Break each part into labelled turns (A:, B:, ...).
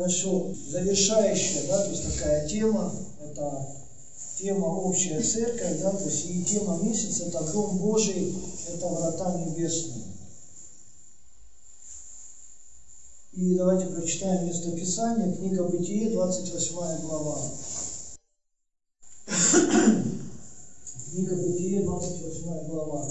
A: Хорошо, завершающая, да, то есть такая тема, это тема общая церковь, да, то есть и тема месяца, это Дом Божий, это врата небесные. И давайте прочитаем местописание, книга Бытие, 28 глава. Книга Бытие, 28 глава.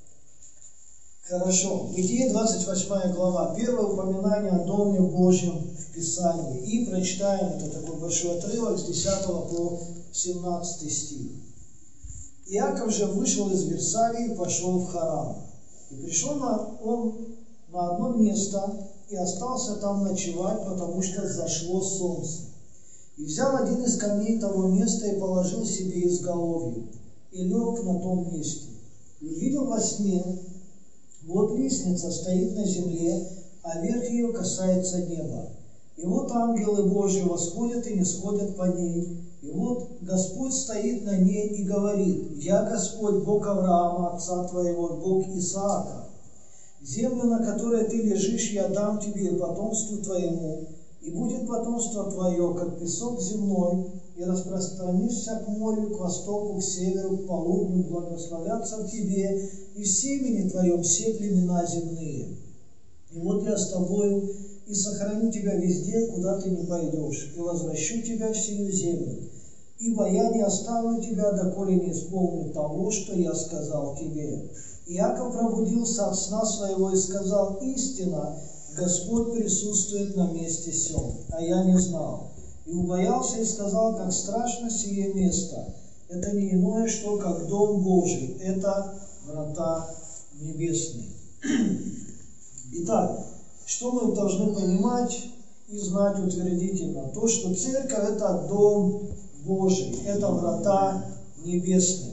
A: Хорошо. Бытие, 28 глава. Первое упоминание о Доме Божьем в Писании. И прочитаем, это такой большой отрывок, с 10 по 17 стих. Иаков же вышел из Вирсавии и пошел в Харан. И пришел он на одно место и остался там ночевать, потому что зашло солнце. И взял один из камней того места и положил себе изголовье, и лег на том месте. И увидел во сне, вот лестница стоит на земле, а верх ее касается неба. И вот ангелы Божьи восходят и нисходят по ней. И вот Господь стоит на ней и говорит: «Я Господь, Бог Авраама, отца твоего, Бог Исаака. Землю, на которой ты лежишь, я дам тебе и потомству твоему, и будет потомство твое, как песок земной, и распространишься к морю, к востоку, к северу, к полудню, благословятся в тебе, и в семени твоем все племена земные. И вот я с тобою, и сохраню тебя везде, куда ты не пойдешь, и возвращу тебя в сию землю. Ибо я не оставлю тебя, доколе не исполню того, что я сказал тебе». Иаков пробудился от сна своего и сказал: «Истина, Господь присутствует на месте сем, а я не знал». И убоялся и сказал: «Как страшно сие место! Это не иное, что как Дом Божий, это врата небесные». Итак, что мы должны понимать и знать утвердительно? То, что церковь – это Дом Божий, это врата небесные.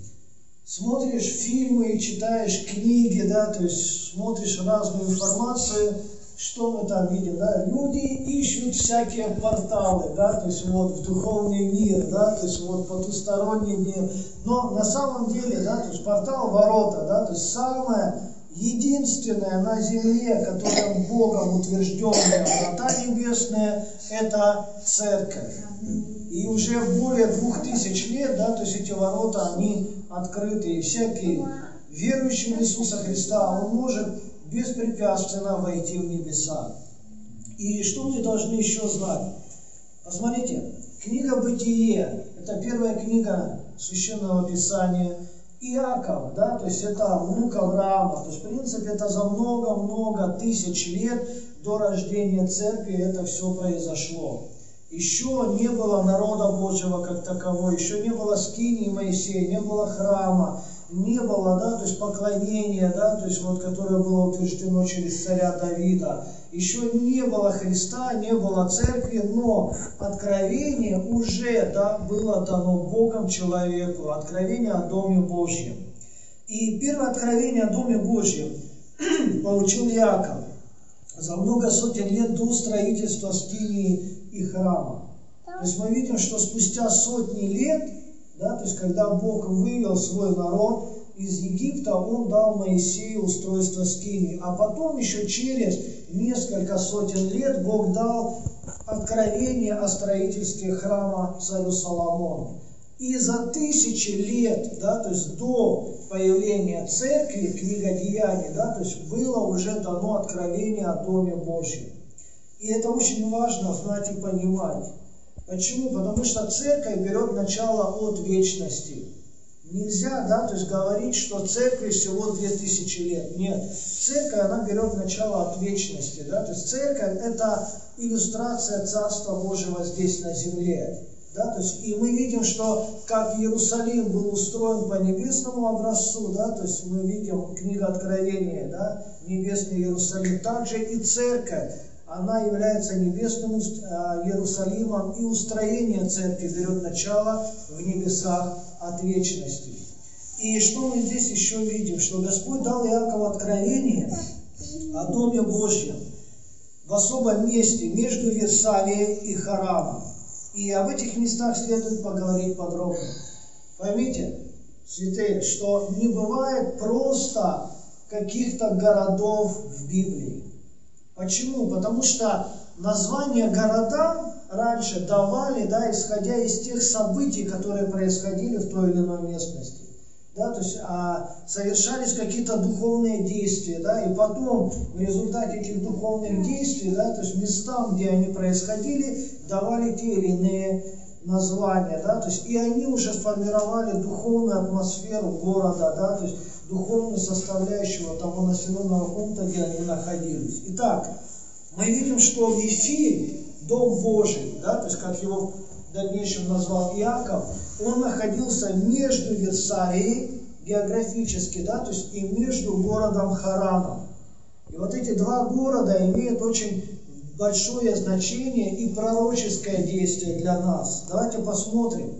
A: Смотришь фильмы и читаешь книги, да, то есть смотришь разную информацию, что мы там видим, да, люди ищут всякие порталы, да, то есть вот в духовный мир, да, то есть вот потусторонний мир, но на самом деле, да, то есть портал ворота, да, то есть самое единственное на земле, которое Богом утвержденное врата небесные, это церковь. И уже более 2000 лет, да, то есть эти ворота, они открыты, и всякий верующий в Иисуса Христа, он может беспрепятственно войти в небеса. И что мы должны еще знать? Посмотрите, книга Бытие, это первая книга Священного Писания. Иаков, да, то есть это внук Авраама, то есть в принципе это за много-много тысяч лет до рождения церкви это все произошло. Еще не было народа Божьего как такового, еще не было скинии Моисея, не было храма, не было, да, то есть поклонения, да, то есть вот, которое было утверждено через царя Давида. Еще не было Христа, не было церкви, но откровение уже, да, было дано Богом человеку, откровение о Доме Божьем. И первое откровение о Доме Божьем получил Иаков за много сотен лет до строительства скинии и храма. То есть мы видим, что спустя сотни лет, да, то есть когда Бог вывел свой народ из Египта, Он дал Моисею устройство скинии. А потом еще через несколько сотен лет Бог дал откровение о строительстве храма царю Соломону. И за 1000 лет, да, то есть до появления церкви, книга Деяний, да, то есть было уже дано откровение о Доме Божьем. И это очень важно знать и понимать. Почему? Потому что церковь берет начало от вечности. Нельзя, да, то есть говорить, что церкви всего 2000 лет. Нет, церковь, она берет начало от вечности. Да? То есть церковь – это иллюстрация Царства Божьего здесь на земле. Да? То есть, и мы видим, что как Иерусалим был устроен по небесному образцу, да? То есть мы видим книга Откровения, да? Небесный Иерусалим, также и церковь. Она является небесным Иерусалимом, и устроение церкви берет начало в небесах от вечности. И что мы здесь еще видим? Что Господь дал Иакову откровение о Доме Божьем в особом месте между Вирсавией и Хараном. И об этих местах следует поговорить подробно. Поймите, святые, что не бывает просто каких-то городов в Библии. Почему? Потому что названия городам раньше давали, да, исходя из тех событий, которые происходили в той или иной местности. Да, то есть совершались какие-то духовные действия, да, и потом в результате этих духовных действий, да, то есть местам, где они происходили, давали те или иные названия, да, то есть и они уже сформировали духовную атмосферу города, да, то есть духовную составляющую того населенного пункта, где они находились. Итак, мы видим, что Вифиль, Дом Божий, да, то есть как его в дальнейшем назвал Иаков, он находился между Вирсалией географически, да, то есть и между городом Хараном. И вот эти два города имеют очень большое значение и пророческое действие для нас. Давайте посмотрим,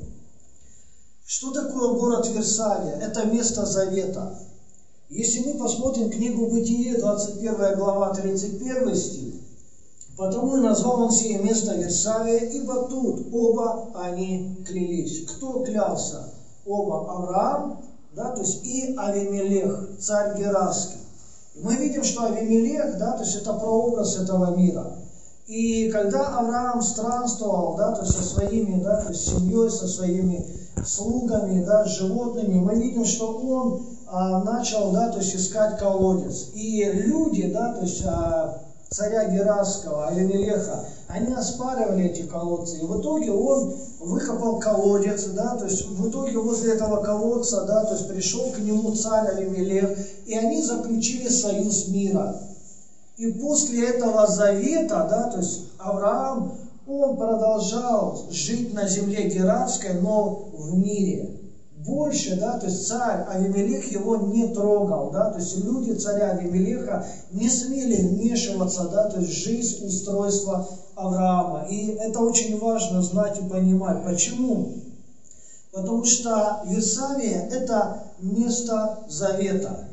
A: что такое город Вирсалия. Это место завета. Если мы посмотрим книгу Бытие, 21 глава, 31 стих, «Потому и назвал он сие место Вирсалия, ибо тут оба они клялись». Кто клялся? Оба Авраам, да, то есть и Авимелех, царь Герарский. Мы видим, что Авимелех, да, то есть это прообраз этого мира. И когда Авраам странствовал, да, то есть со своими, да, то есть семьей, со своими слугами, да, животными, мы видим, что он начал, да, то есть искать колодец. И люди, да, то есть царя Герарского, Авимелеха, они оспаривали эти колодцы. И в итоге он выкопал колодец, да, то есть в итоге возле этого колодца, да, то есть пришел к нему царь Авимелех, и они заключили союз мира. И после этого завета, да, то есть Авраам, он продолжал жить на земле Герарской, но в мире. Больше, да, то есть царь Авимелех его не трогал, да, то есть люди царя Авимелеха не смели вмешиваться, да, то есть в жизнь, устройство Авраама. И это очень важно знать и понимать. Почему? Потому что Вирсалия – это место завета.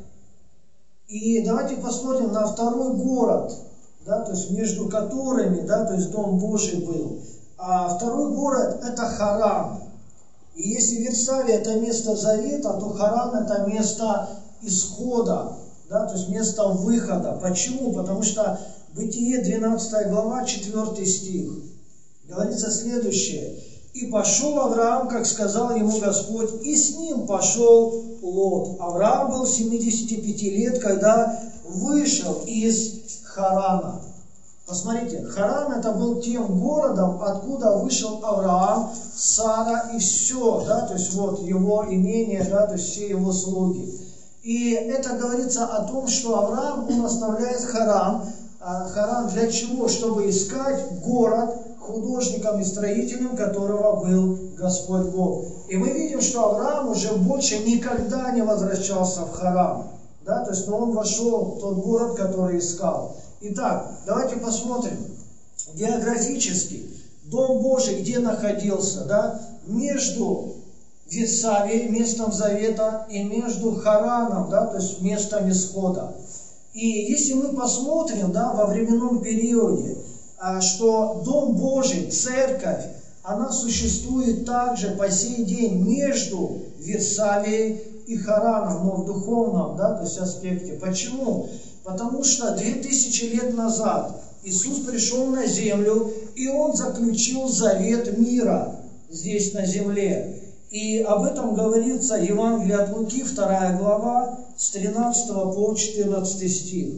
A: И давайте посмотрим на второй город, да, то есть между которыми, да, то есть Дом Божий был. А второй город – это Харан. И если Вирсалия – это место завета, то Харан – это место исхода, да, то есть место выхода. Почему? Потому что Бытие 12 глава, 4 стих, говорится следующее. «И пошел Авраам, как сказал ему Господь, и с ним пошел Лот». Авраам был 75 лет, когда вышел из Харана. Посмотрите, Харан это был тем городом, откуда вышел Авраам, Сара и все, да, то есть вот его имение, да, то есть все его слуги. И это говорится о том, что Авраам, он оставляет Харан. Харан для чего? Чтобы искать город, художником и строителем которого был Господь Бог. И мы видим, что Авраам уже больше никогда не возвращался в Харан, да, то есть он вошел в тот город, который искал. Итак, давайте посмотрим географически Дом Божий где находился, да, между Вирсалией, местом завета, и между Хараном, да, то есть местом исхода. И если мы посмотрим, да, во временном периоде, что Дом Божий, церковь, она существует также по сей день между Вирсалией и Хараном, но в духовном, да, то есть аспекте. Почему? Потому что 2000 лет назад Иисус пришел на землю, и Он заключил завет мира здесь на земле. И об этом говорится Евангелие от Луки, 2 глава, с 13 по 14 стих.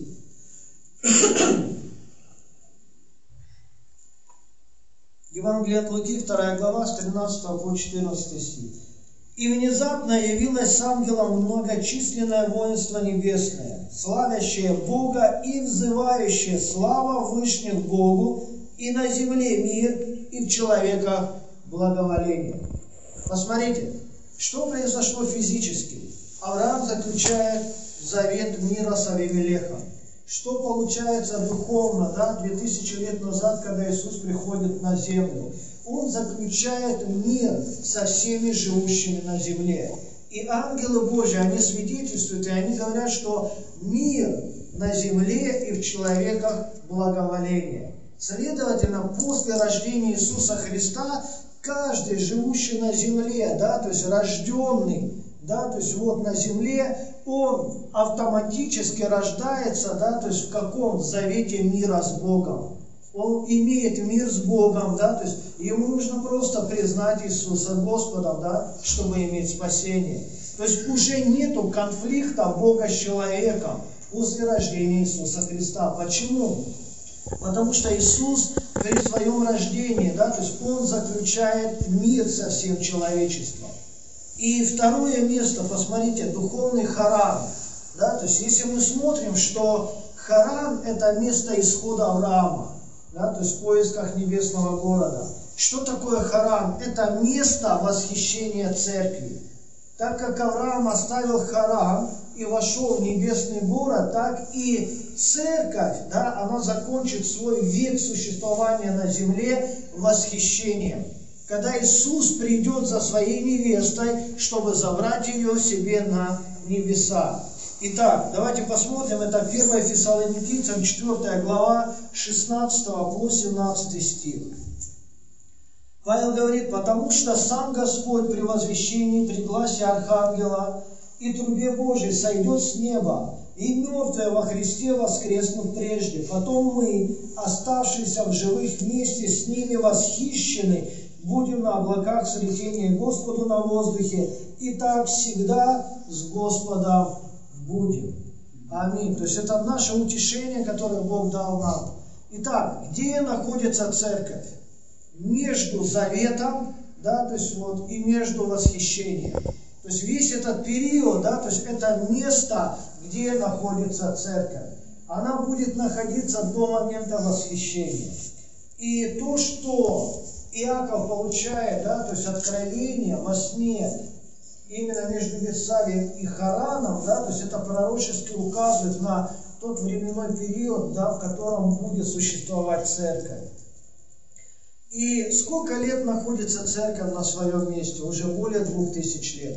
A: Евангелие от Луки, 2 глава, с 13 по 14 стих. «И внезапно явилось с ангелом многочисленное воинство небесное, славящее Бога и взывающее слава Вышних Богу, и на земле мир, и в человеках благоволение». Посмотрите, что произошло физически. Авраам заключает завет мира с Авимелехом. Что получается духовно, да, 2000 лет назад, когда Иисус приходит на землю? Он заключает мир со всеми живущими на земле. И ангелы Божьи, они свидетельствуют, и они говорят, что мир на земле и в человеках благоволение. Следовательно, после рождения Иисуса Христа, каждый живущий на земле, да, то есть рожденный, да, то есть вот на земле, он автоматически рождается, да, то есть в каком завете мира с Богом. он имеет мир с Богом, да, то есть ему нужно просто признать Иисуса Господом, да, чтобы иметь спасение. То есть уже нету конфликта Бога с человеком после рождения Иисуса Христа. Почему? Потому что Иисус при своем рождении, да, то есть Он заключает мир со всем человечеством. И второе место, посмотрите, духовный Харан. Да, то есть если мы смотрим, что Харан – это место исхода Авраама, да, то есть в поисках небесного города. Что такое Харан? Это место восхищения церкви. Так как Авраам оставил Харан и вошел в небесный город, так и церковь, да, она закончит свой век существования на земле восхищением. Когда Иисус придет за своей невестой, чтобы забрать ее себе на небеса. Итак, давайте посмотрим, это 1 Фессалоникийцам, 4 глава, 16 по 17 стих. Павел говорит: «Потому что сам Господь при возвещении, при гласе архангела и трубе Божией сойдет с неба, и мертвые во Христе воскреснут прежде. Потом мы, оставшиеся в живых, вместе с ними восхищены, будем на облаках с летением Господу на воздухе, и так всегда с Господом будем». Аминь. То есть это наше утешение, которое Бог дал нам. Итак, где находится церковь? Между заветом, да, то есть вот, и между восхищением. То есть весь этот период, да, то есть это место, где находится церковь. Она будет находиться до момента восхищения. И то, что Иаков получает, да, то есть откровение во сне, именно между Вифсалием и Хараном, да, то есть это пророчески указывает на тот временной период, да, в котором будет существовать церковь. И сколько лет находится церковь на своем месте? Уже более 2000 лет.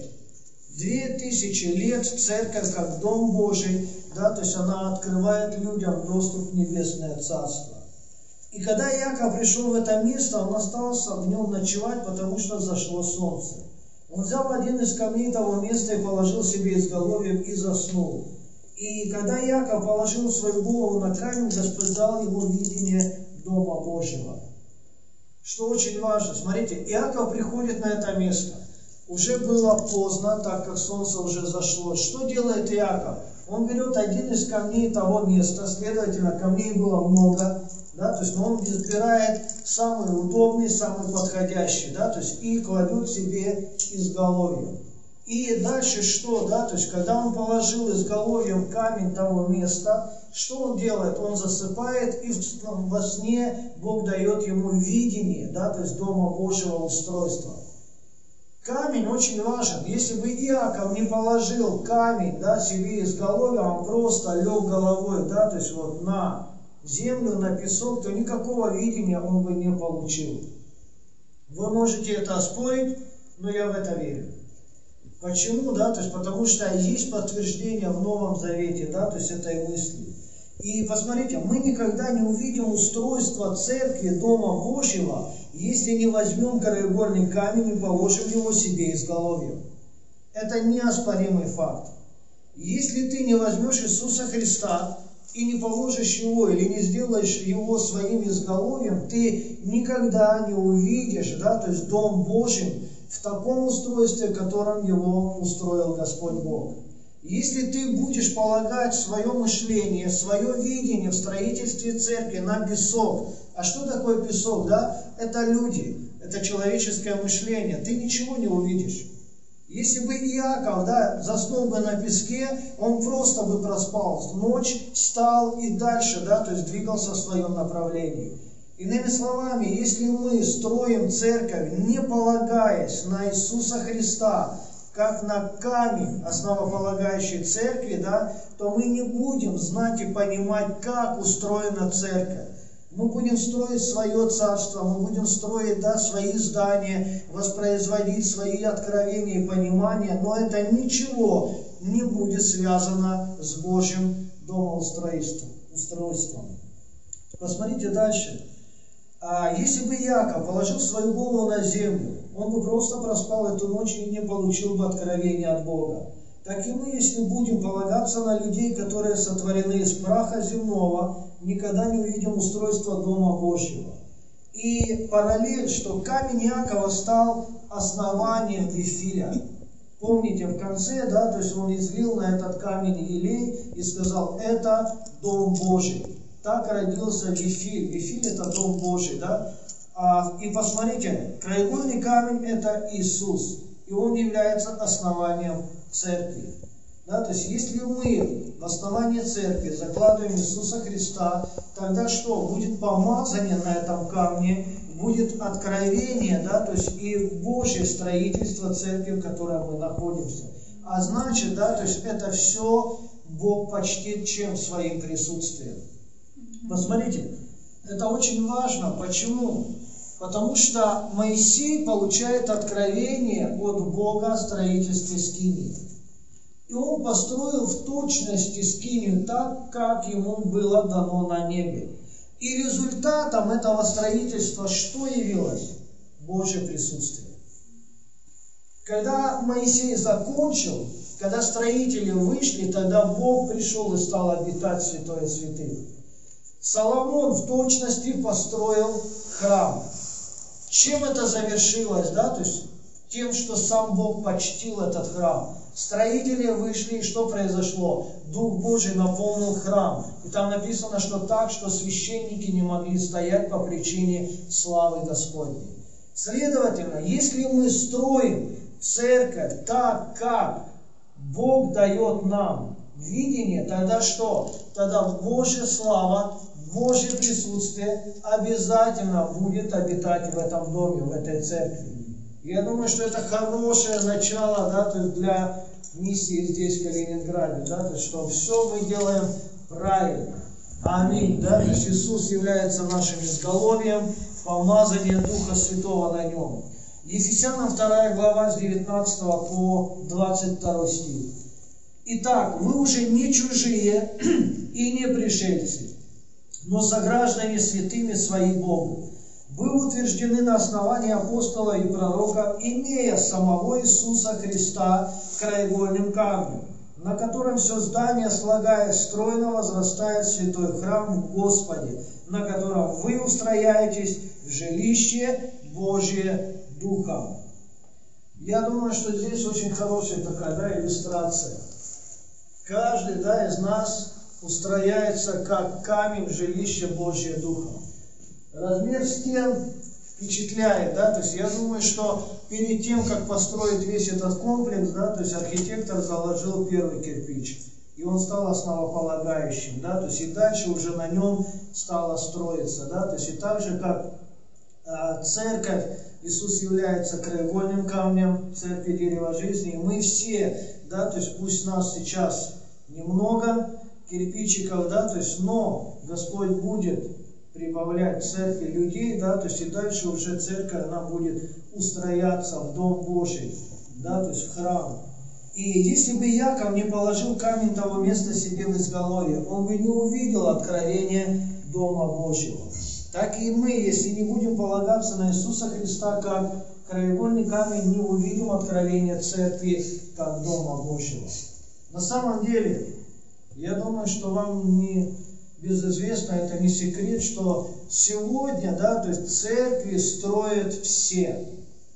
A: 2000 лет церковь как Дом Божий, да, то есть она открывает людям доступ в Небесное Царство. И когда Иаков пришел в это место, он остался в нем ночевать, потому что зашло солнце. Он взял один из камней того места и положил себе изголовьем и заснул. И когда Иаков положил свою голову на камень, Господь дал ему видение Дома Божьего. Что очень важно, смотрите, Иаков приходит на это место. Уже было поздно, так как солнце уже зашло. Что делает Иаков? Он берет один из камней того места, следовательно, камней было много, да, то есть он избирает самый удобный, самый подходящий, да, то есть и кладет себе изголовье. И дальше что, да, то есть когда он положил изголовьем камень того места, что он делает? Он засыпает, и во сне Бог дает ему видение, да, то есть Дома Божьего устройства. Камень очень важен. Если бы Иаков не положил камень, да, себе изголовья, он просто лег головой, да, то есть вот на землю, на песок, то никакого видения он бы не получил. Вы можете это оспорить, но я в это верю. Почему? Да, то есть потому что есть подтверждение в Новом Завете, да, то есть этой мысли. И посмотрите, мы никогда не увидим устройство церкви, Дома Божьего, если не возьмем краеугольный камень и положим его себе изголовьем. Это неоспоримый факт. Если ты не возьмешь Иисуса Христа и не положишь его или не сделаешь его своим изголовьем, ты никогда не увидишь, да, то есть Дом Божий в таком устройстве, в котором его устроил Господь Бог. Если ты будешь полагать свое мышление, свое видение в строительстве церкви на песок, а что такое песок, да? Это люди, это человеческое мышление, ты ничего не увидишь. Если бы Иаков, да, заснул бы на песке, он просто бы проспал ночь, встал и дальше, да, то есть двигался в своем направлении. Иными словами, если мы строим церковь, не полагаясь на Иисуса Христа, как на камень основополагающей церкви, да, то мы не будем знать и понимать, как устроена церковь. Мы будем строить свое царство, мы будем строить, да, свои здания, воспроизводить свои откровения и понимания, но это ничего не будет связано с Божьим домоустройством. Посмотрите дальше. Если бы Иаков положил свою голову на землю, он бы просто проспал эту ночь и не получил бы откровения от Бога. Так и мы, если будем полагаться на людей, которые сотворены из праха земного, никогда не увидим устройства Дома Божьего. И параллель, что камень Иакова стал основанием Вифиля. Помните, в конце, да, то есть он излил на этот камень елей и сказал, это Дом Божий. Так родился Вифиль. Вифиль это Дом Божий, да. И посмотрите, краеугольный камень это Иисус. И он является основанием церкви. Да, то есть, если мы в основании церкви закладываем Иисуса Христа, тогда что? Будет помазание на этом камне, будет откровение, да, то есть и Божье строительство церкви, в которой мы находимся. А значит, да, то есть это все Бог почтит чем? Своим присутствием. Посмотрите, это очень важно. Почему? Потому что Моисей получает откровение от Бога о строительстве скинии. И он построил в точности скинию так, как ему было дано на небе. И результатом этого строительства что явилось? Божье присутствие. Когда Моисей закончил, когда строители вышли, тогда Бог пришел и стал обитать в святое святых. Соломон в точности построил храм. Чем это завершилось? Да? То есть тем, что сам Бог почтил этот храм. Строители вышли, и что произошло? Дух Божий наполнил храм. И там написано, что так, что священники не могли стоять по причине славы Господней. Следовательно, если мы строим церковь так, как Бог дает нам видение, тогда что? Тогда Божья слава, Божье присутствие обязательно будет обитать в этом доме, в этой церкви. Я думаю, что это хорошее начало, да, то есть для миссии здесь, в Калининграде, да, то есть, что все мы делаем правильно. Аминь. Да, то есть Иисус является нашим изголовьем, помазание Духа Святого на нем. Ефесянам 2 глава с 19 по 22 стих. Итак, вы уже не чужие и не пришельцы, но сограждане святыми свои Богу. Вы утверждены на основании апостола и пророка, имея самого Иисуса Христа краеугольным камнем, на котором все здание, слагаясь стройно, возрастает в святой храм в Господе, на котором вы устрояетесь в жилище Божие Духом. Я думаю, что здесь очень хорошая такая, да, иллюстрация. Каждый, да, из нас устрояется как камень в жилище Божие Духом. Размер стен впечатляет, да, то есть я думаю, что перед тем, как построить весь этот комплекс, да, то есть архитектор заложил первый кирпич, и он стал основополагающим, да, то есть и дальше уже на нем стало строиться, да, то есть и так же, как церковь, Иисус является краеугольным камнем церкви дерева жизни, и мы все, да, то есть пусть нас сейчас немного кирпичиков, да, то есть, но Господь будет прибавлять церкви людей, да, то есть и дальше уже церковь, она будет устрояться в Дом Божий, да, то есть в храм. И если бы Иаков не положил камень того места себе в изголовье, он бы не увидел откровения Дома Божьего. Так и мы, если не будем полагаться на Иисуса Христа как краеугольный камень, не увидим откровения церкви как Дома Божьего. На самом деле, я думаю, что вам не безызвестно, это не секрет, что сегодня, да, то есть церкви строят все.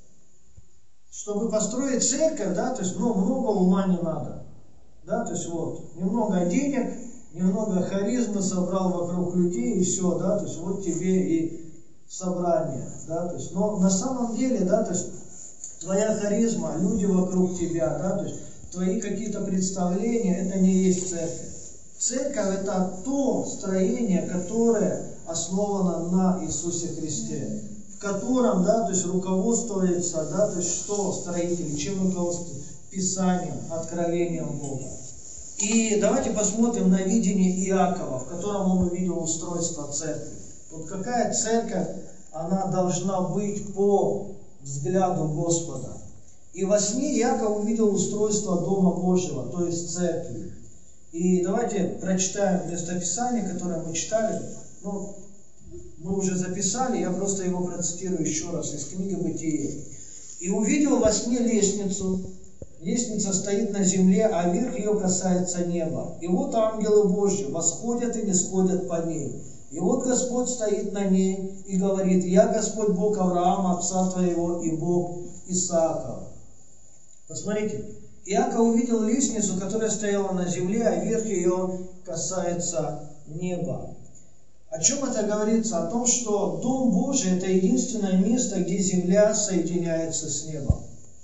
A: Чтобы построить церковь, да, то есть, ну, много ума не надо. Да, то есть вот, немного денег, немного харизмы собрал вокруг людей и все, да, то есть вот тебе и собрание, да, то есть, но на самом деле, да, то есть твоя харизма, люди вокруг тебя, да, то есть твои какие-то представления, это не есть церковь. Церковь это то строение, которое основано на Иисусе Христе, в котором, да, то есть руководствуется, да, то есть что строители, чем руководствуются? Писанием, откровением Бога. И давайте посмотрим на видение Иакова, в котором он увидел устройство церкви. Вот какая церковь, она должна быть по взгляду Господа. И во сне Иаков увидел устройство Дома Божьего, то есть церкви. И давайте прочитаем местописание, которое мы читали. Ну, мы уже записали, я просто его процитирую еще раз из книги Бытия. «И увидел во сне лестницу, лестница стоит на земле, а верх ее касается неба. И вот ангелы Божьи восходят и нисходят по ней. И вот Господь стоит на ней и говорит: «Я Господь Бог Авраама, отца твоего, и Бог Исаака». Посмотрите, Иаков увидел лестницу, которая стояла на земле, а верх ее касается неба. О чем это говорится? О том, что Дом Божий – это единственное место, где земля соединяется с небом.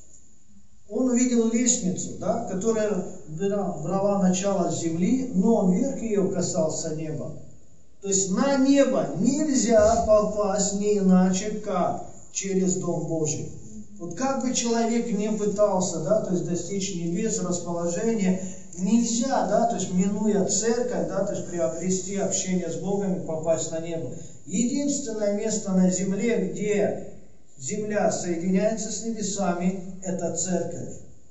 A: Он увидел лестницу, да, которая брала начало с земли, но верх ее касался неба. То есть на небо нельзя попасть не иначе, как через Дом Божий. Вот как бы человек не пытался, да, то есть достичь небес, расположения, нельзя, да, то есть минуя церковь, да, то есть приобрести общение с Богом и попасть на небо. Единственное место на земле, где земля соединяется с небесами, это церковь.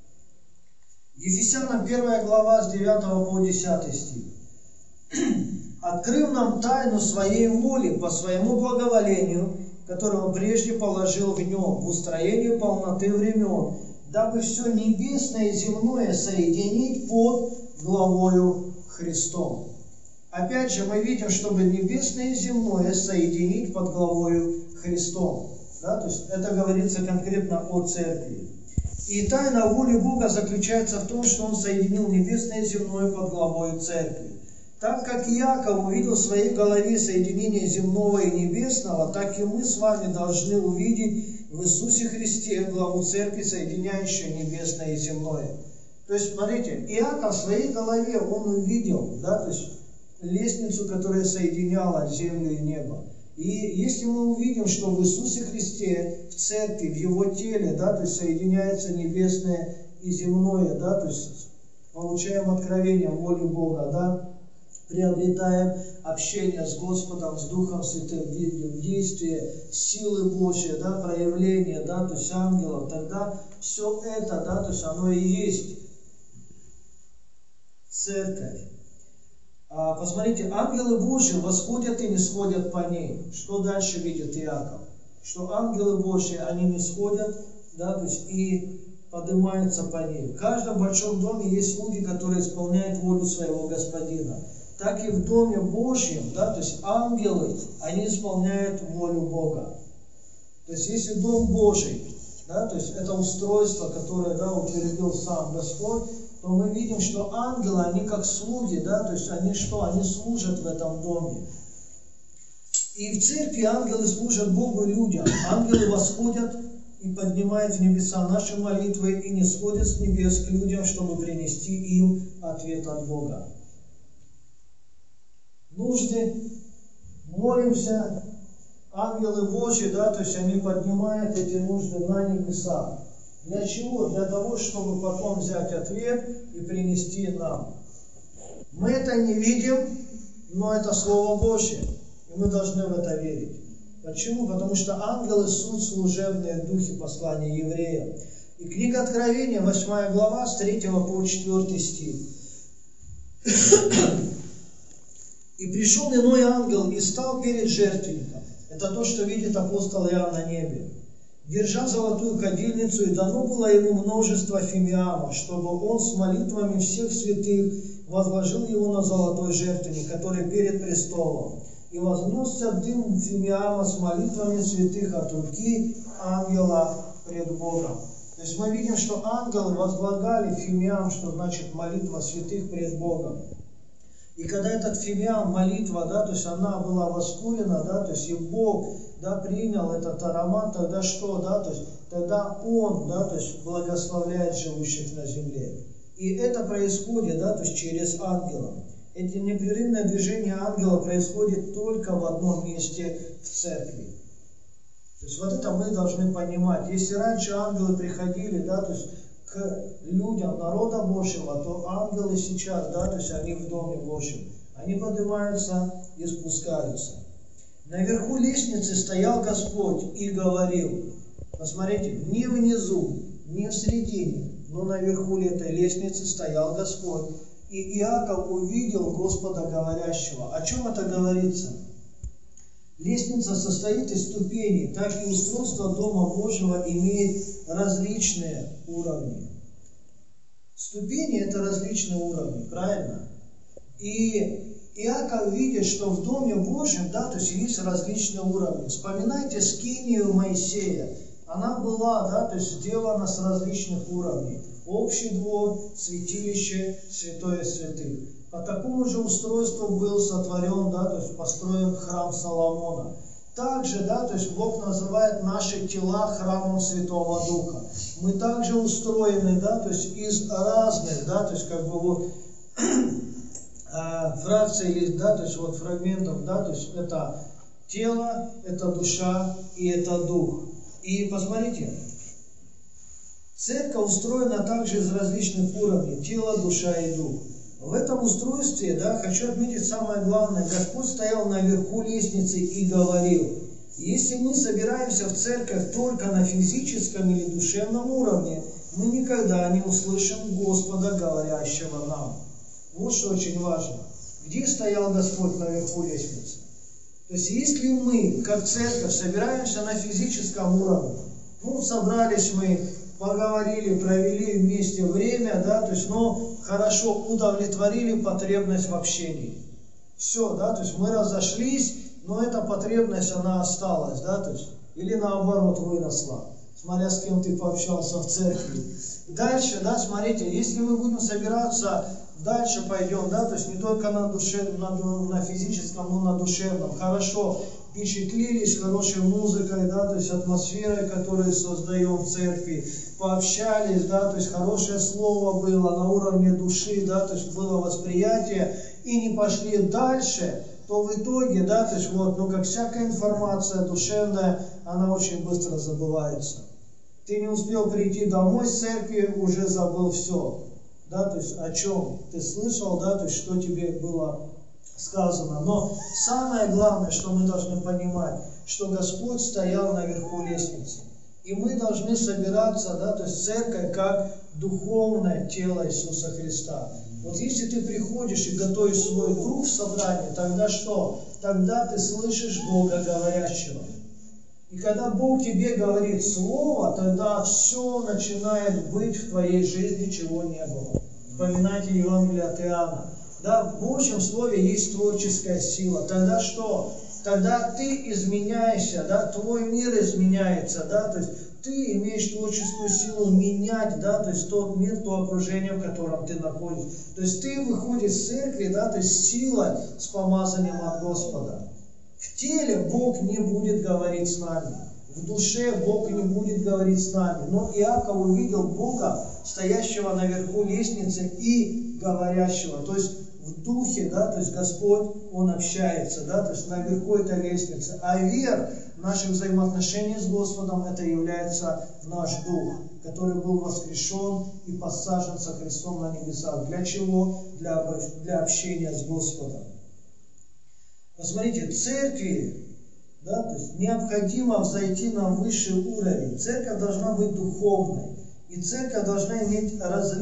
A: Ефесянам 1 глава с 9 по 10 стих. «Открыв нам тайну своей воли по своему благоволению, которого прежде положил в нем, в устроении полноты времен, дабы все небесное и земное соединить под главою Христом». Опять же, мы видим, чтобы небесное и земное соединить под главою Христом. Да? То есть это говорится конкретно о церкви. И тайна воли Бога заключается в том, что Он соединил небесное и земное под главою церкви. Так как Иаков увидел в своей голове соединение земного и небесного, так и мы с вами должны увидеть в Иисусе Христе главу церкви, соединяющую небесное и земное. То есть, смотрите, Иаков в своей голове, он увидел, да, то есть лестницу, которая соединяла землю и небо. И если мы увидим, что в Иисусе Христе, в церкви, в Его теле, да, то есть соединяется небесное и земное, да, то есть получаем откровение воли Бога, да, приобретаем общение с Господом, с Духом Святым, видим действие силы Божьей, да, проявление, да, то есть ангелов, тогда все это, да, то есть оно и есть церковь. Посмотрите, ангелы Божьи восходят и нисходят по ней. Что дальше видит Иаков? Что ангелы Божьи, они нисходят, да, то есть и поднимаются по ней. В каждом большом доме есть слуги, которые исполняют волю своего Господина. Так и в Доме Божьем, да, то есть ангелы, они исполняют волю Бога. То есть если Дом Божий, да, то есть это устройство, которое, да, утвердил сам Господь, то мы видим, что ангелы, они как слуги, да, то есть они что? Они служат в этом доме. И в церкви ангелы служат Богу и людям. Ангелы восходят и поднимают в небеса наши молитвы и не сходят с небес к людям, чтобы принести им ответ от Бога. Нужды, молимся, ангелы Божьи, да, то есть они поднимают эти нужды на небеса. Для чего? Для того, чтобы потом взять ответ и принести нам. Мы это не видим, но это Слово Божье, и мы должны в это верить. Почему? Потому что ангелы суть служебные духи, послания евреям. И книга Откровения, 8 глава, с 3 по 4 стих. «И пришел иной ангел и стал перед жертвенником». Это то, что видит апостол Иоанн на небе. «Держа золотую кадильницу, и дано было ему множество фимиамов, чтобы он с молитвами всех святых возложил его на золотой жертвенник, который перед престолом. И вознесся дым фимиама с молитвами святых от руки ангела пред Богом». То есть мы видим, что ангелы возлагали фимиам, что значит молитва святых пред Богом. И когда этот фимиам, молитва, да, то есть она была воскурена, да, то есть и Бог, да, принял этот аромат, тогда что, да, то есть тогда Он, да, то есть благословляет живущих на земле. И это происходит, да, то есть через ангела. Это непрерывное движение ангела происходит только в одном месте в церкви. То есть вот это мы должны понимать. Если раньше ангелы приходили, да, то есть к людям народа Божьего, то ангелы сейчас, да, то есть они в Доме Божьем, они поднимаются и спускаются. Наверху лестницы стоял Господь и говорил, посмотрите, не внизу, не в середине, но наверху этой лестницы стоял Господь. И Иаков увидел Господа говорящего. О чем это говорится? Лестница состоит из ступеней, так и устройство Дома Божьего имеет различные уровни. Ступени – это различные уровни, правильно? И Иаков видит, что в Доме Божьем, да, то есть есть различные уровни. Вспоминайте скинию Моисея. Она была, да, то есть сделана с различных уровней. Общий двор, святилище, святое святых. По такому же устройству был сотворен, да, то есть построен храм Соломона. Также, да, то есть Бог называет наши тела храмом Святого Духа. Мы также устроены, да, то есть из разных, да, то есть как бы вот фракций есть, да, то есть вот фрагментов, да, то есть это тело, это душа и это дух. И посмотрите, церковь устроена также из различных уровней, тело, душа и дух. В этом устройстве, да, хочу отметить самое главное, Господь стоял наверху лестницы и говорил: если мы собираемся в церковь только на физическом или душевном уровне, мы никогда не услышим Господа, говорящего нам. Вот что очень важно. Где стоял Господь наверху лестницы? То есть, если мы, как церковь, собираемся на физическом уровне, ну, собрались мы, поговорили, провели вместе время, да, то есть, ну, хорошо удовлетворили потребность в общении. Все, да, то есть, мы разошлись, но эта потребность, она осталась, да, то есть, или наоборот выросла, смотря с кем ты пообщался в церкви. Дальше, да, смотрите, если мы будем собираться, дальше пойдем, да, то есть не только на физическом, но на душевном. Хорошо впечатлились хорошей музыкой, да, то есть атмосферой, которую создаем в церкви, пообщались, да, то есть хорошее слово было на уровне души, да, то есть было восприятие, и не пошли дальше, то в итоге, да, то есть вот, ну как всякая информация душевная, она очень быстро забывается. Ты не успел прийти домой с церкви, уже забыл все. Да, то есть о чем ты слышал, да, то есть что тебе было сказано. Но самое главное, что мы должны понимать, что Господь стоял наверху лестницы. И мы должны собираться, да, то есть церковь как духовное тело Иисуса Христа. Вот если ты приходишь и готовишь свой дух в собрании, тогда что? Тогда ты слышишь Бога говорящего. И когда Бог тебе говорит слово, тогда все начинает быть в твоей жизни, чего не было. Вспоминайте Евангелие от Иоанна. Да, в Божьем Слове есть творческая сила. Тогда что? Тогда ты изменяешься, да, твой мир изменяется, да, то есть ты имеешь творческую силу менять, да, то есть тот мир, то окружение, в котором ты находишься. То есть ты выходишь из церкви, да, то есть сила с помазанием от Господа. В теле Бог не будет говорить с нами. В душе Бог не будет говорить с нами. Но Иаков увидел Бога, стоящего наверху лестницы и говорящего. То есть в духе, да, то есть Господь, Он общается, да, то есть наверху этой лестницы. А верх наших взаимоотношений с Господом, это является наш дух, который был воскрешен и посажен со Христом на небесах. Для чего? Для общения с Господом. Посмотрите, церкви, да, то есть необходимо взойти на высший уровень. Церковь должна быть духовной. И церковь должна иметь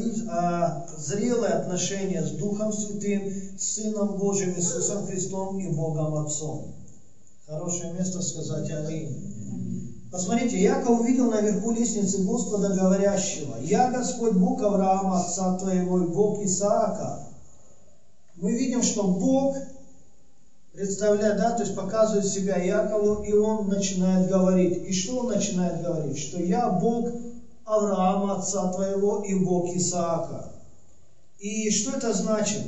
A: зрелое отношение с Духом Святым, с Сыном Божьим Иисусом Христом и Богом Отцом. Хорошее место сказать аминь. Посмотрите, Иаков увидел наверху лестницы Господа говорящего: «Я Господь Бог Авраама, отца твоего, и Бог Исаака». Мы видим, что Бог представляет, да, то есть показывает себя Иакову, и он начинает говорить. И что он начинает говорить? Что я Бог Авраама, отца твоего, и Бог Исаака. И что это значит?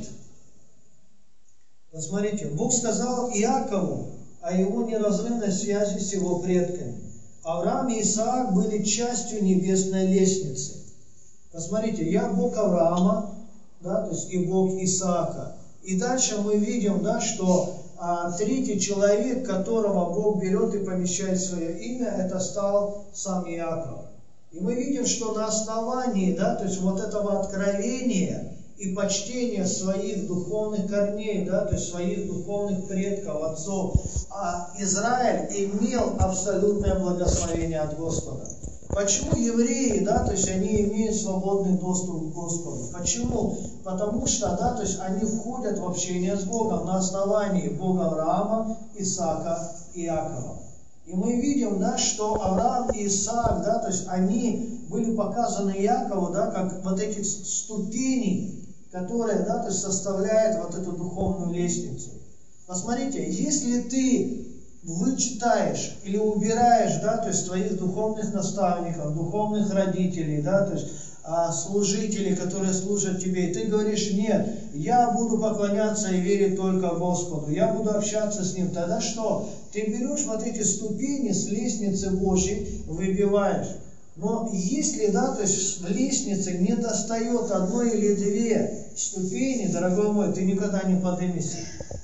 A: Посмотрите, Бог сказал Иакову о его неразрывной связи с его предками. Авраам и Исаак были частью небесной лестницы. Посмотрите, я Бог Авраама, да, то есть и Бог Исаака. И дальше мы видим, да, что третий человек, которого Бог берет и помещает в свое имя, это стал сам Иаков. И мы видим, что на основании, да, то есть вот этого откровения и почтения своих духовных корней, да, то есть своих духовных предков, отцов, Израиль имел абсолютное благословение от Господа. Почему евреи, да, то есть они имеют свободный доступ к Господу? Почему? Потому что, да, то есть они входят в общение с Богом на основании Бога Авраама, Исаака и Иакова. И мы видим, да, что Авраам и Исаак, да, то есть они были показаны Якову, да, как вот эти ступени, которые, да, то есть составляют вот эту духовную лестницу. Посмотрите, если ты вычитаешь или убираешь, да, то есть твоих духовных наставников, духовных родителей, да, то есть служителей, которые служат тебе, и ты говоришь: нет, я буду поклоняться и верить только Господу, я буду общаться с Ним, тогда что? Ты берешь вот эти ступени с лестницы Божьей, выбиваешь. Но если, да, то есть в лестнице не достает одной или две ступени, дорогой мой, ты никогда не поднимешься.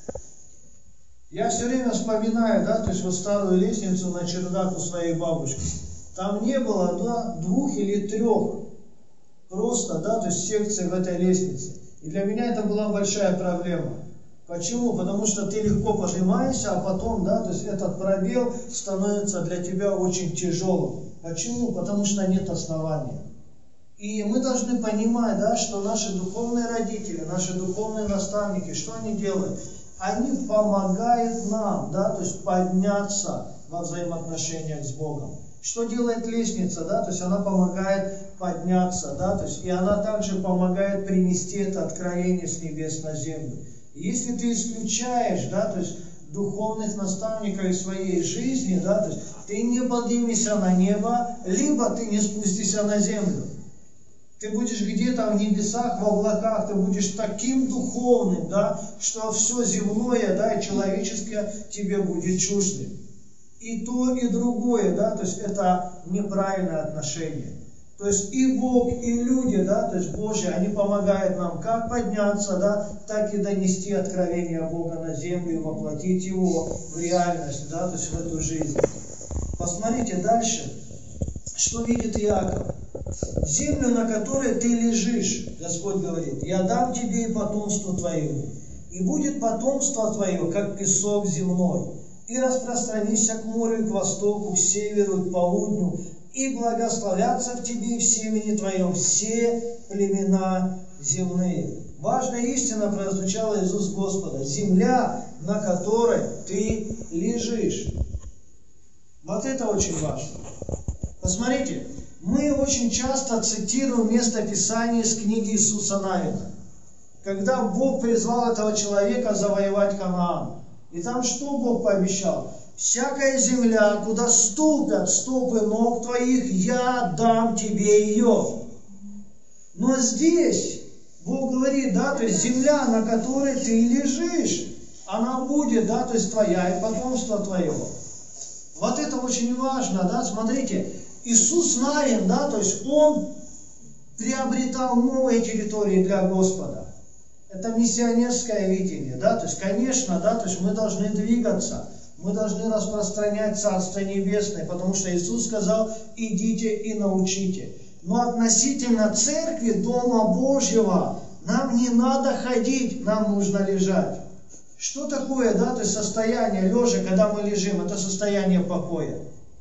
A: Я все время вспоминаю, да, то есть вот старую лестницу на чердак у своей бабушки. Там не было, да, 2 или 3 просто, да, то есть секций в этой лестнице. И для меня это была большая проблема. Почему? Потому что ты легко поднимаешься, а потом, да, то есть этот пробел становится для тебя очень тяжелым. Почему? Потому что нет основания. И мы должны понимать, да, что наши духовные родители, наши духовные наставники, что они делают? Они помогают нам, да, то есть подняться во взаимоотношениях с Богом. Что делает лестница, да, то есть она помогает подняться, да, то есть и она также помогает принести это откровение с небес на землю. И если ты исключаешь, да, то есть духовных наставников из своей жизни, да, то есть ты не поднимешься на небо, либо ты не спустишься на землю. Ты будешь где-то в небесах, в облаках, ты будешь таким духовным, да, что все земное, да, и человеческое тебе будет чуждо. И то, и другое, да, то есть это неправильное отношение. То есть и Бог, и люди, да, то есть Божьи, они помогают нам как подняться, да, так и донести откровение Бога на землю и воплотить его в реальность, да, то есть в эту жизнь. Посмотрите дальше, что видит Иаков. Землю, на которой ты лежишь, Господь говорит: я дам тебе и потомству твоему, и будет потомство твое, как песок земной, и распространишься к морю, к востоку, к северу, к полудню, и благословятся в тебе и в семени твоем все племена земные. Важная истина прозвучала из уст Господа: земля, на которой ты лежишь. Вот это очень важно. Посмотрите, мы очень часто цитируем место Писания из книги Иисуса Навина, когда Бог призвал этого человека завоевать Ханаан. И там что Бог пообещал? Всякая земля, куда ступят стопы ног твоих, я дам тебе ее. Но здесь Бог говорит, да, то есть земля, на которой ты лежишь, она будет, да, то есть твоя и потомство твоего. Вот это очень важно, да, смотрите, Иисус Навин, да, то есть он приобретал новые территории для Господа. Это миссионерское видение, да, то есть, конечно, да, то есть мы должны двигаться, мы должны распространять Царство Небесное, потому что Иисус сказал: идите и научите. Но относительно церкви, Дома Божьего, нам не надо ходить, нам нужно лежать. Что такое, да, то есть состояние лежа, когда мы лежим? Это состояние покоя.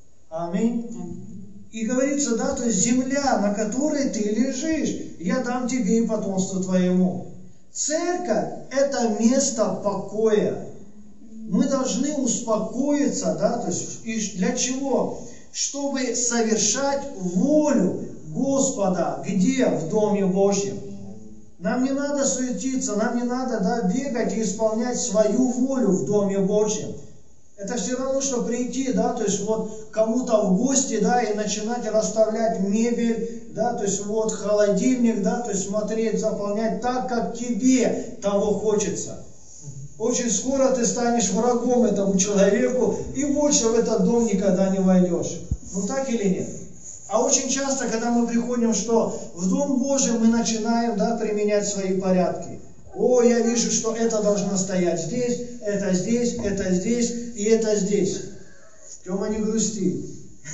A: Аминь. И говорится, да, то есть земля, на которой ты лежишь, я дам тебе и потомству твоему. Церковь – это место покоя. Мы должны успокоиться, да, то есть и для чего? Чтобы совершать волю Господа. Где? В Доме Божьем. Нам не надо суетиться, нам не надо, да, бегать и исполнять свою волю в Доме Божьем. Это все равно, что прийти, да, то есть вот кому-то в гости, да, и начинать расставлять мебель, да, то есть вот холодильник, да, то есть смотреть, заполнять так, как тебе того хочется. Очень скоро ты станешь врагом этому человеку и больше в этот дом никогда не войдешь. Ну так или нет? А очень часто, когда мы приходим, что в Дом Божий, мы начинаем, да, применять свои порядки. О, я вижу, что это должно стоять здесь, это здесь, это здесь и это здесь. Тёма, не грусти.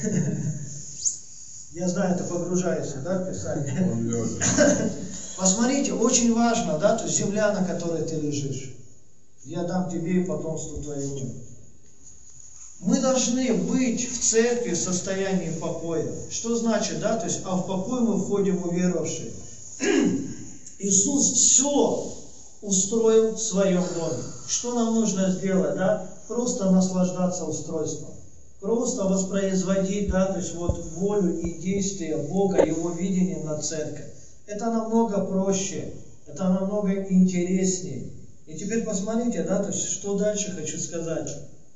A: Я знаю, ты погружаешься, да, в Писание. Посмотрите, очень важно, да, то есть земля, на которой ты лежишь. Я дам тебе и потомству твоему. Мы должны быть в церкви в состоянии покоя. Что значит, да, то есть, а в покой мы входим уверовавшие. Иисус все устроил в своем доме. Что нам нужно сделать, да? Просто наслаждаться устройством. просто воспроизводить, да, то есть вот волю и действия Бога, Его видение на церковь. Это намного проще, это намного интереснее. И теперь посмотрите, да, то есть что дальше хочу сказать.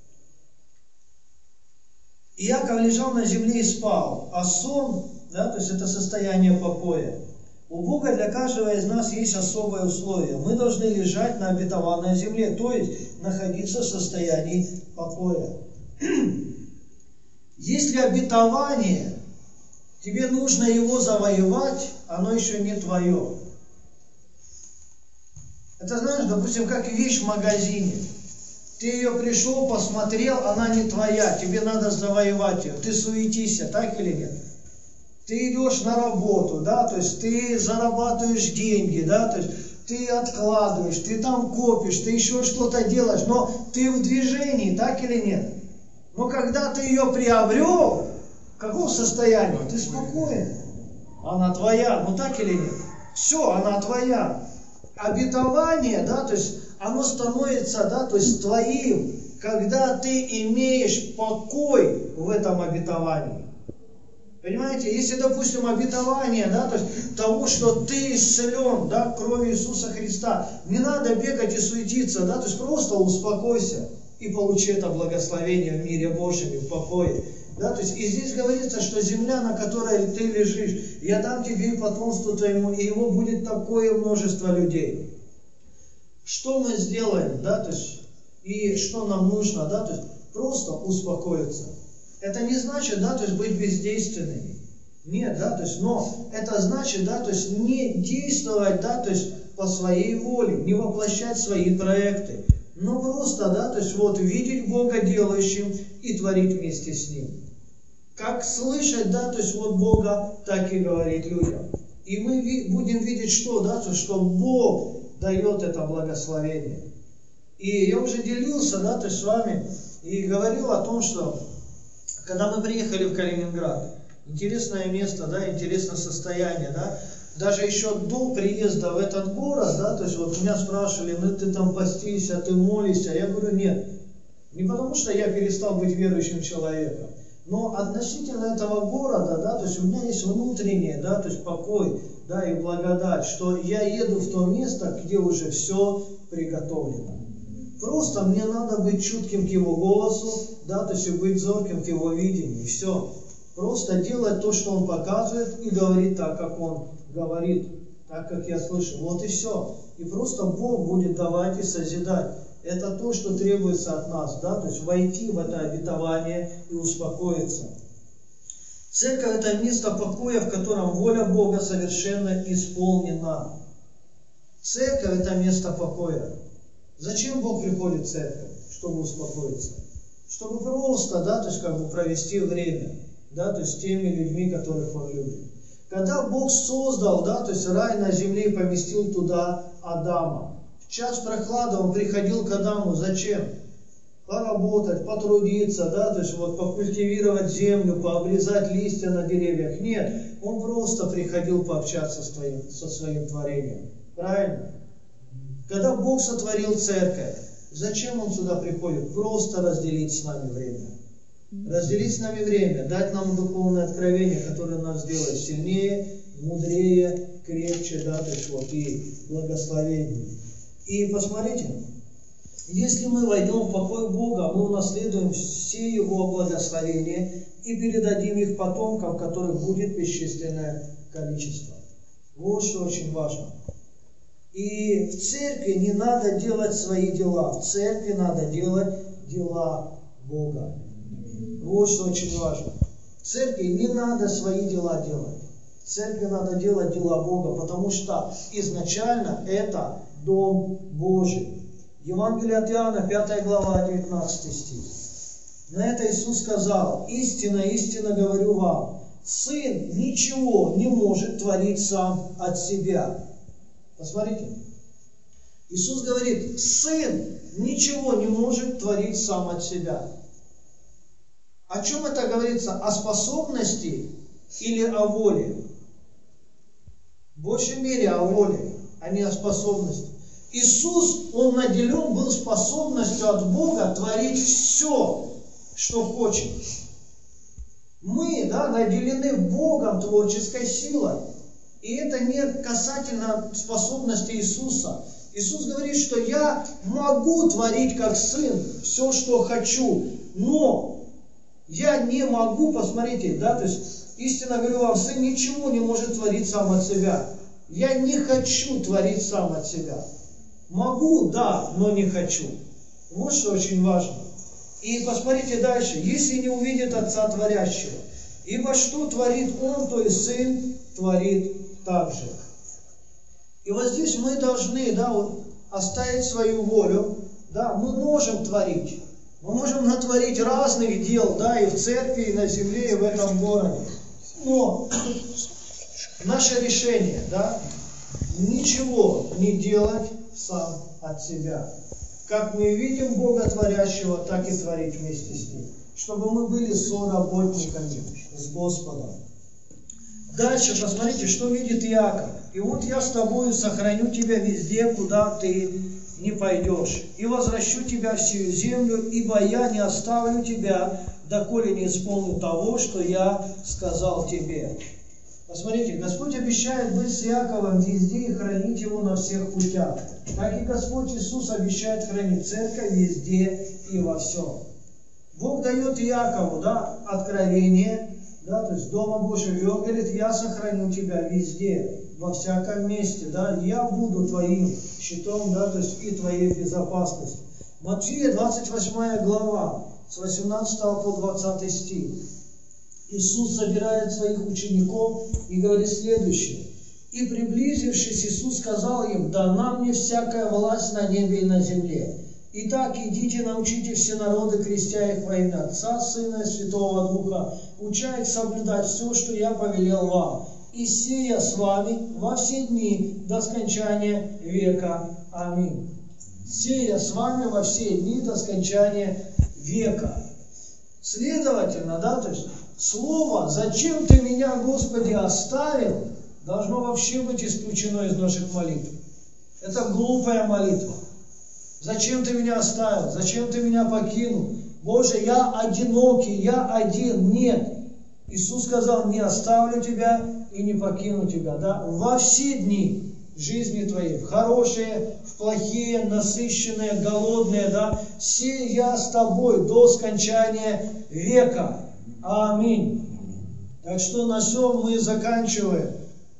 A: Иаков лежал на земле и спал, а сон, да, то есть это состояние покоя. У Бога для каждого из нас есть особое условие. Мы должны лежать на обетованной земле, то есть находиться в состоянии покоя. Если обетование, тебе нужно его завоевать, оно еще не твое. Это знаешь, допустим, как вещь в магазине. Ты ее пришел, посмотрел, она не твоя, тебе надо завоевать ее. Ты суетишься, так или нет? Ты идешь на работу, да, то есть ты зарабатываешь деньги, да, то есть ты откладываешь, ты там копишь, ты еще что-то делаешь, но ты в движении, так или нет? Но когда ты ее приобрел, в каком состоянии? Ты спокоен. Она твоя, ну так или нет? Все, она твоя. Обетование, да, то есть оно становится, да, то есть твоим, когда ты имеешь покой в этом обетовании. Понимаете, если, допустим, обетование, да, то есть того, что ты исцелен, да, кровью Иисуса Христа, не надо бегать и суетиться, да, то есть просто успокойся и получи это благословение в мире Божьем и в покое. Да, то есть и здесь говорится, что земля, на которой ты лежишь, я дам тебе и потомству твоему, и его будет такое множество людей. Что мы сделаем, да, то есть, и что нам нужно, да, то есть просто успокоиться. Это не значит, да, то есть быть бездейственными. Нет, да, то есть, но это значит, да, то есть не действовать, да, то есть по своей воле, не воплощать свои проекты, но просто, да, то есть вот видеть Бога делающим и творить вместе с Ним. Как слышать, да, то есть вот Бога, так и говорить людям. И мы будем видеть что, да, то есть, что Бог дает это благословение. И я уже делился, да, то есть с вами и говорил о том, что когда мы приехали в Калининград, интересное место, да, интересное состояние, да, даже еще до приезда в этот город, да, то есть вот меня спрашивали, ну ты там постишься, ты молишься, я говорю, нет, не потому что я перестал быть верующим человеком, но относительно этого города, да, то есть у меня есть внутреннее, да, то есть покой, да, и благодать, что я еду в то место, где уже все приготовлено. Просто мне надо быть чутким к Его голосу, да, то есть и быть зорким к Его видению, и все. Просто делать то, что Он показывает, и говорить так, как Он говорит, так, как я слышу. Вот и все. И просто Бог будет давать и созидать. Это то, что требуется от нас, да, то есть войти в это обетование и успокоиться. Церковь – это место покоя, в котором воля Бога совершенно исполнена. Церковь – это место покоя. Зачем Бог приходит в церковь? Чтобы успокоиться. Чтобы просто, да, то есть как бы провести время, да, то есть с теми людьми, которых Он любит. Когда Бог создал, да, то есть рай на земле и поместил туда Адама, в час прохлады Он приходил к Адаму. Зачем? Поработать, потрудиться, да, то есть вот покультивировать землю, пообрезать листья на деревьях. Нет, Он просто приходил пообщаться со своим творением. Правильно? Когда Бог сотворил церковь, зачем Он сюда приходит? Просто разделить с нами время. Разделить с нами время, дать нам духовное откровение, которое нас сделает сильнее, мудрее, крепче, да, то есть вот и благословение. И посмотрите, если мы войдем в покой Бога, мы унаследуем все Его благословения и передадим их потомкам, которых будет бесчисленное количество. Вот что очень важно. И в церкви не надо делать свои дела, в церкви надо делать дела Бога. Вот что очень важно. В церкви не надо свои дела делать. В церкви надо делать дела Бога, потому что изначально это Дом Божий. Евангелие от Иоанна, 5 глава, 19 стих. На это Иисус сказал: «Истинно, истинно говорю вам, Сын ничего не может творить сам от себя». Посмотрите. Иисус говорит, Сын ничего не может творить сам от себя. О чем это говорится? О способности или о воле? В большей мере о воле, а не о способности. Иисус, Он наделен был способностью от Бога творить все, что хочет. Мы, да, наделены Богом творческой силой. И это не касательно способности Иисуса. Иисус говорит, что я могу творить как Сын все, что хочу, но я не могу, посмотрите, да, то есть истинно говорю вам, Сын ничего не может творить сам от себя. Я не хочу творить сам от себя. Могу, да, но не хочу. Вот что очень важно. И посмотрите дальше. Если не увидит Отца Творящего, ибо что творит Он, то и Сын творит так же. И вот здесь мы должны, да, вот, оставить свою волю. Да, мы можем творить. Мы можем натворить разных дел, да, и в церкви, и на земле, и в этом городе. Но наше решение, да, ничего не делать сам от себя. Как мы видим Бога Творящего, так и творить вместе с Ним. Чтобы мы были соработниками с Господом. Дальше посмотрите, что видит Иаков. И вот я с тобою сохраню тебя везде, куда ты не пойдешь. И возвращу тебя в сию землю, ибо я не оставлю тебя, доколе не исполню того, что я сказал тебе. Посмотрите, Господь обещает быть с Иаковом везде и хранить его на всех путях. Так и Господь Иисус обещает хранить церковь везде и во всем. Бог дает Иакову, да, откровение, да, то есть Дома Божьего, и Он говорит, я сохраню тебя везде, во всяком месте, да, я буду твоим щитом, да, то есть и твоей безопасностью. Матфея 28 глава, с 18 по 20 стих. Иисус собирает своих учеников и говорит следующее. И приблизившись, Иисус сказал им, дана мне всякая власть на небе и на земле. Итак, идите, научите все народы, крестя их во имя Отца, Сына и Святого Духа, уча их соблюдать все, что я повелел вам. И сея с вами во все дни до скончания века. Аминь. Сея с вами во все дни до скончания века. Следовательно, да, то есть слово «Зачем ты меня, Господи, оставил?» должно вообще быть исключено из наших молитв. Это глупая молитва. Зачем ты меня оставил? Зачем ты меня покинул? Боже, я одинокий, я один. Нет. Иисус сказал, не оставлю тебя и не покину тебя. Да? Во все дни жизни твоей, в хорошие, в плохие, насыщенные, голодные, да, все я с тобой до скончания века. Аминь. Так что на всем мы заканчиваем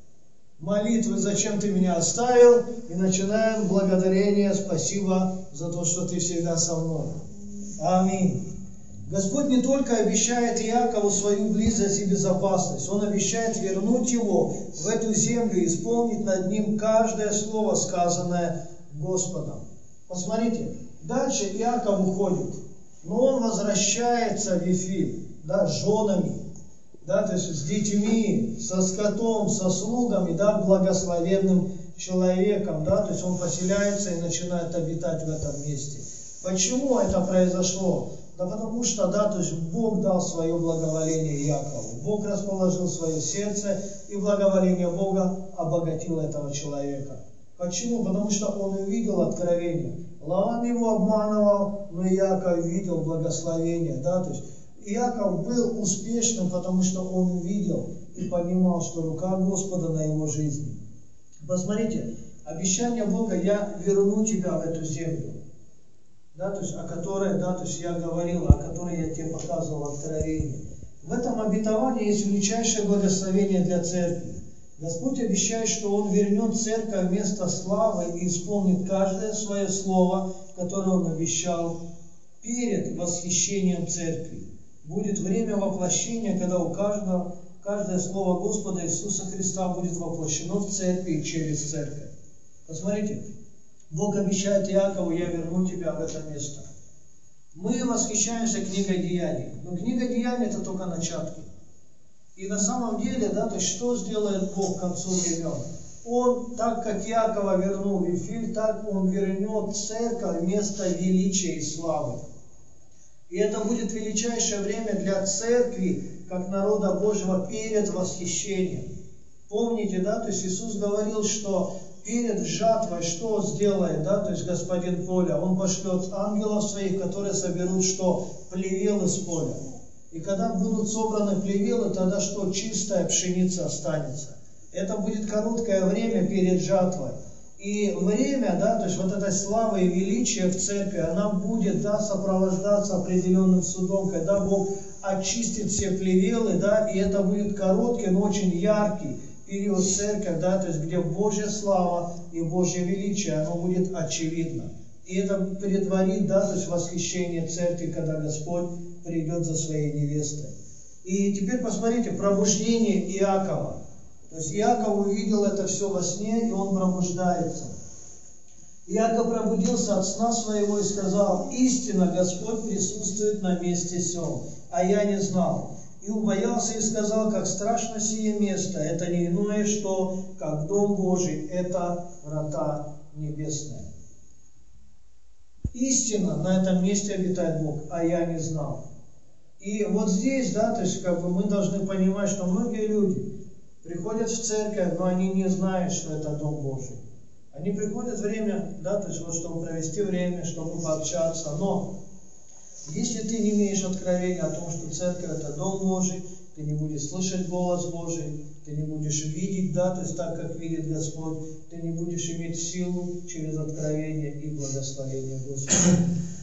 A: молитвы, зачем ты меня оставил, и начинаем благодарение, спасибо за то, что ты всегда со мной. Аминь. Господь не только обещает Иакову свою близость и безопасность, Он обещает вернуть его в эту землю и исполнить над ним каждое слово, сказанное Господом. Посмотрите, дальше Иаков уходит, но он возвращается в Вифиль, да, с женами, да, то есть с детьми, со скотом, со слугами, да, благословенным человеком, да, то есть он поселяется и начинает обитать в этом месте. Почему это произошло? Да потому что, да, то есть Бог дал свое благоволение Иакову. Бог расположил свое сердце, и благоволение Бога обогатило этого человека. Почему? Потому что он увидел откровение. Лаван его обманывал, но Иаков видел благословение, да, то есть Иаков был успешным, потому что он увидел и понимал, что рука Господа на его жизни. Посмотрите, обещание Бога, я верну тебя в эту землю, да, то есть, о которой, да, то есть я говорил, о которой я тебе показывал откровение. В этом обетовании есть величайшее благословение для церкви. Господь обещает, что Он вернет церковь в место славы и исполнит каждое свое слово, которое Он обещал перед восхищением церкви. Будет время воплощения, когда у каждого, каждое слово Господа Иисуса Христа будет воплощено в церкви и через церковь. Посмотрите, Бог обещает Иакову, я верну тебя в это место. Мы восхищаемся книгой Деяний, но книга Деяний это только начатки. И на самом деле, да, то есть что сделает Бог к концу времен? Он, так как Иакова вернул в Вифиль, так Он вернет церковь в место величия и славы. И это будет величайшее время для церкви, как народа Божьего, перед восхищением. Помните, да, то есть Иисус говорил, что перед жатвой что сделает, да, то есть господин поля? Он пошлет ангелов своих, которые соберут что? Плевел из поля. И когда будут собраны плевелы, тогда что? Чистая пшеница останется. Это будет короткое время перед жатвой. И время, да, то есть вот эта слава и величие в церкви, она будет, да, сопровождаться определенным судом, когда Бог очистит все плевелы, да, и это будет короткий, но очень яркий период церкви, да, то есть где Божья слава и Божье величие, оно будет очевидно. И это предварит, да, то есть восхищение церкви, когда Господь придет за своей невестой. И теперь посмотрите, пробуждение Иакова. То есть Иаков увидел это все во сне, и он пробуждается. Иаков пробудился от сна своего и сказал: «Истинно Господь присутствует на месте сем, а я не знал. И убоялся и сказал: как страшно сие место, это не иное, что как дом Божий, это врата небесные». Истинно на этом месте обитает Бог, а я не знал. И вот здесь, да, то есть как бы мы должны понимать, что многие люди приходят в церковь, но они не знают, что это Дом Божий. Они приходят время, да, то есть вот чтобы провести время, чтобы пообщаться, но если ты не имеешь откровения о том, что церковь это Дом Божий, ты не будешь слышать голос Божий, ты не будешь видеть, да, то есть так, как видит Господь, ты не будешь иметь силу через откровение и благословение Господа.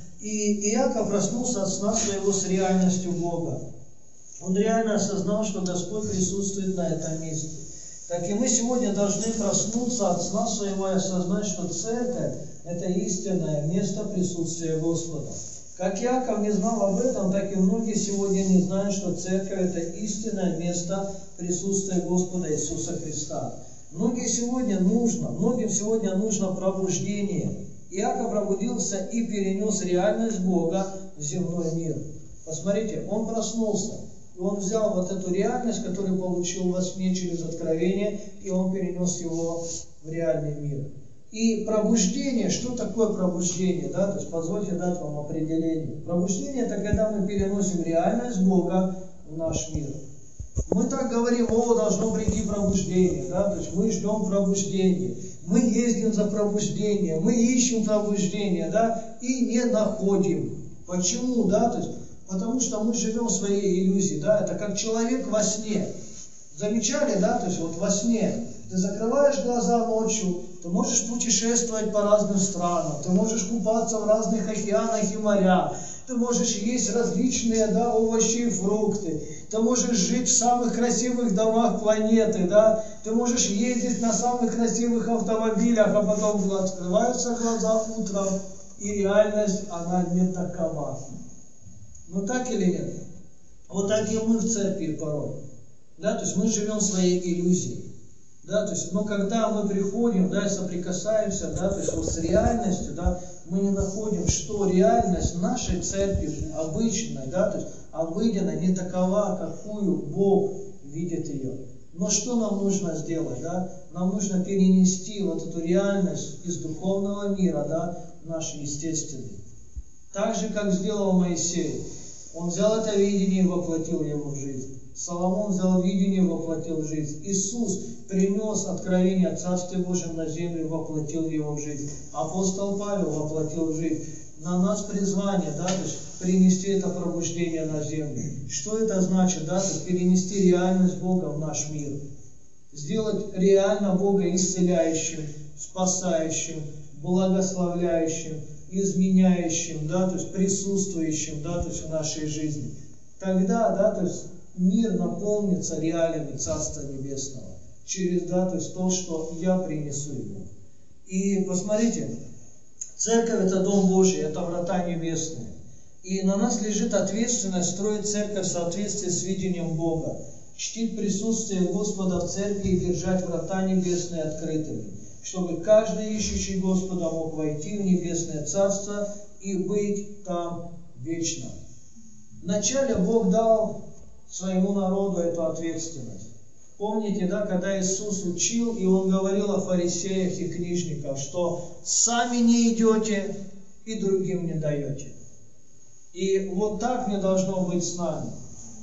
A: И Иаков проснулся от сна своего с реальностью Бога. Он реально осознал, что Господь присутствует на этом месте. Так и мы сегодня должны проснуться от сна своего и осознать, что церковь – это истинное место присутствия Господа. Как Иаков не знал об этом, так и многие сегодня не знают, что церковь – это истинное место присутствия Господа Иисуса Христа. Многим сегодня нужно пробуждение. Иаков пробудился и перенес реальность Бога в земной мир. Посмотрите, он проснулся. И он взял вот эту реальность, которую получил во сне через откровение, и он перенес его в реальный мир. И пробуждение, что такое пробуждение? Да? То есть позвольте дать вам определение. Пробуждение – это когда мы переносим реальность Бога в наш мир. Мы так говорим: о, должно прийти пробуждение. Да? То есть мы ждем пробуждения. Мы ездим за пробуждением, мы ищем пробуждение, да? И не находим. Почему? Да? То есть, потому что мы живем в своей иллюзии, да, это как человек во сне. Замечали, да, то есть вот во сне ты закрываешь глаза ночью, ты можешь путешествовать по разным странам, ты можешь купаться в разных океанах и морях, ты можешь есть различные, да, овощи и фрукты, ты можешь жить в самых красивых домах планеты, да, ты можешь ездить на самых красивых автомобилях, а потом открываются глаза утром, и реальность, она не такова. Ну так или нет? Вот так и мы в церкви порой. Да, то есть мы живем в своей иллюзии. Да, то есть, но когда мы приходим, да, и соприкасаемся, да, то есть вот с реальностью, да, мы не находим, что реальность нашей церкви обычной, да, то есть обыденной, не такова, какую Бог видит ее. Но что нам нужно сделать, да? Нам нужно перенести вот эту реальность из духовного мира, да, в наш естественный. Так же, как сделал Моисей. Он взял это видение и воплотил его в жизнь. Соломон взял видение и воплотил в жизнь. Иисус принес откровение о Царстве Божьем на землю и воплотил его в жизнь. Апостол Павел воплотил в жизнь. На нас призвание, да, то есть принести это пробуждение на землю. Что это значит, да, то есть перенести реальность Бога в наш мир. Сделать реально Бога исцеляющим, спасающим, благословляющим, изменяющим, да, то есть присутствующим, да, то есть в нашей жизни. Тогда, да, то есть мир наполнится реалиями Царства Небесного через, да, то есть то, что я принесу ему. И посмотрите, церковь – это Дом Божий, это врата небесные. И на нас лежит ответственность строить церковь в соответствии с видением Бога, чтить присутствие Господа в церкви и держать врата небесные открытыми, чтобы каждый ищущий Господа мог войти в небесное царство и быть там вечно. Вначале Бог дал своему народу эту ответственность. Помните, да, когда Иисус учил, и Он говорил о фарисеях и книжниках, что сами не идете и другим не даете. И вот так не должно быть с нами.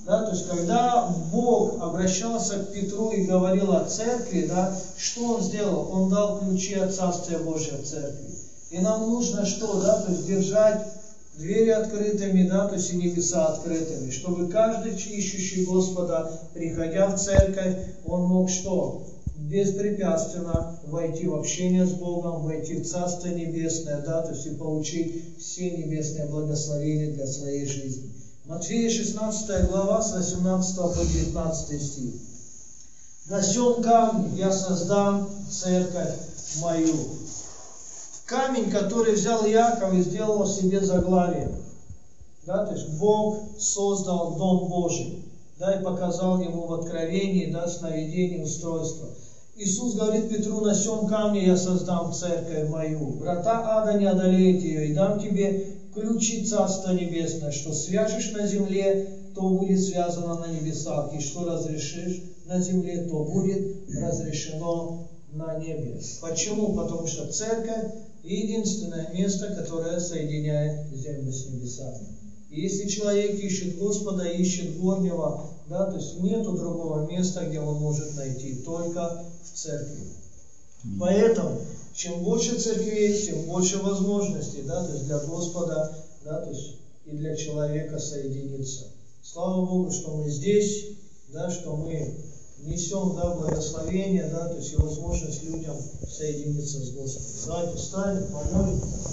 A: Да, то есть, когда Бог обращался к Петру и говорил о церкви, да, что Он сделал? Он дал ключи от Царствия Божьего церкви. И нам нужно что? Да, то есть, держать двери открытыми, да, то есть, и небеса открытыми, чтобы каждый, ищущий Господа, приходя в церковь, он мог что? Беспрепятственно войти в общение с Богом, войти в Царство Небесное, да, то есть, и получить все небесные благословения для своей жизни. Матфея 16 глава с 18 по 19 стих. «На сем камне я создам церковь мою». Камень, который взял Иаков и сделал себе заглавие. Да, то есть Бог создал Дом Божий, да, и показал ему в откровении, да, сновидение, устройство. Иисус говорит Петру: «На сем камне я создам церковь мою. Врата ада не одолеют ее, и дам тебе ключи Царства Небесное, что свяжешь на земле, то будет связано на небесах, и что разрешишь на земле, то будет разрешено на небе». Почему? Потому что церковь — единственное место, которое соединяет землю с небесами. И если человек ищет Господа, ищет горнего, да, то есть нету другого места, где он может найти, только в церкви. Поэтому, чем больше церквей, тем больше возможностей, да, то есть для Господа, да, то есть и для человека соединиться. Слава Богу, что мы здесь, да, что мы несем, да, благословение, да, то есть и возможность людям соединиться с Господом. Давайте встанем, помолимся.